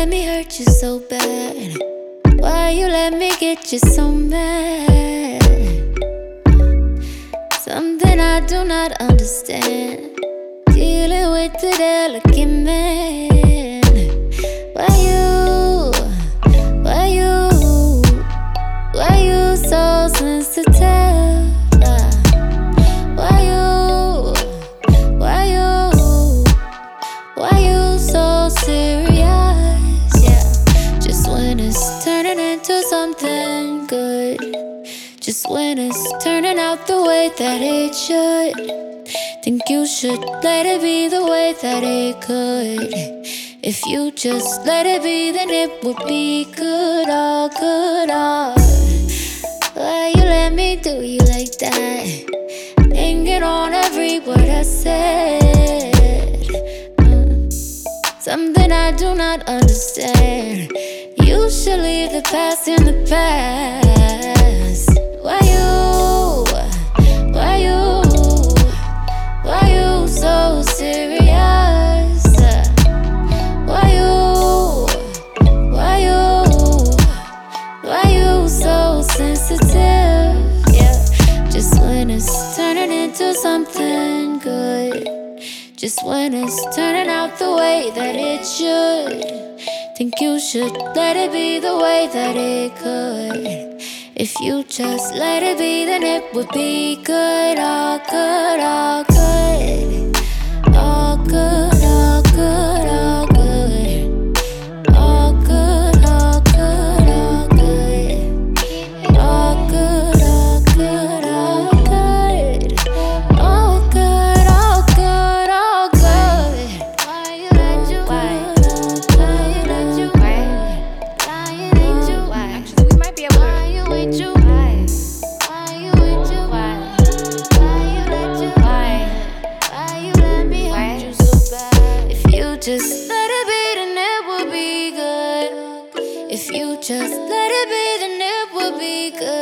let me hurt you so bad? Why you let me get you so mad? Something I do not understand, dealing with the delicate man. Why you so sensitive? Why you so serious? Yeah, just when it's turning into something good, just when it's turning out the way that it should, think you should let it be the way that it could. If you just let it be, then it would be good, all good, all. Why you let me do you like that? Hanging on every word I said. Something I do not understand. You should leave the past in the past. Why you so serious? Why you so sensitive? Yeah, just when it's turning into something good, just when it's turning out the way that it should, think you should let it be the way that it could. If you just let it be, then it would be good, all good, all good. All good, all good, all good. All good, all good, all good. All good, all good, all good. All good, all good, all good. Why you let you Actually, we might be able to. Why you let you Why you let me hurt you so bad? If you just let it be, then it would be good. If you just let it be, then it would be good.